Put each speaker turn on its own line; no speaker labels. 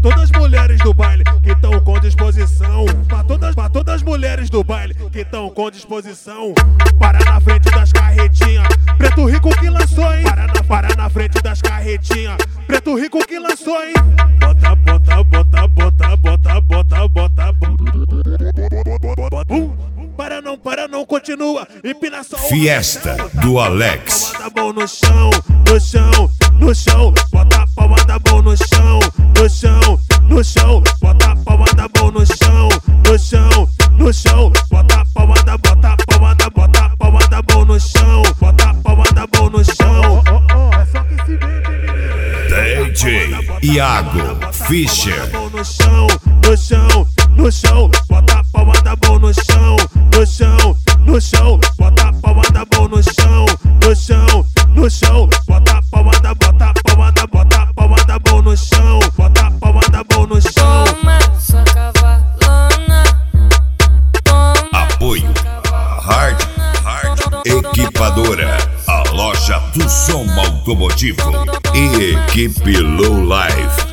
todas as mulheres do baile que estão com disposição. Pra todas as mulheres do baile que estão com disposição. Para na frente das carretinhas, preto rico que lançou, hein? Para na frente das carretinhas, preto rico que lançou, hein? Bota, bota, bota, bota, bota, bota, bota. Para não, continua. Empinação.
Fiesta do Alex.
Palma da mão no chão, no chão, no chão. Bota a palma da mão no chão, no chão, no chão. Bota a palma da mão no chão, no chão, no chão. Bota a palma da, bota a palma da, bota a palma da mão no chão, bota a palma da mão no chão. É só que se vê,
DJ Iago Fischer.
No chão, no chão, no chão. Bota a palma da mão no chão, no chão, no chão. Bota a palma da mão no chão, no chão, no chão. Bota a palma da, bota a palma da, bota a palma da mão no chão, bota a palma da mão no chão.
Toma sua cavalona.
Apoio Hard Equipadora, a loja do som automotivo e equipe Low Life.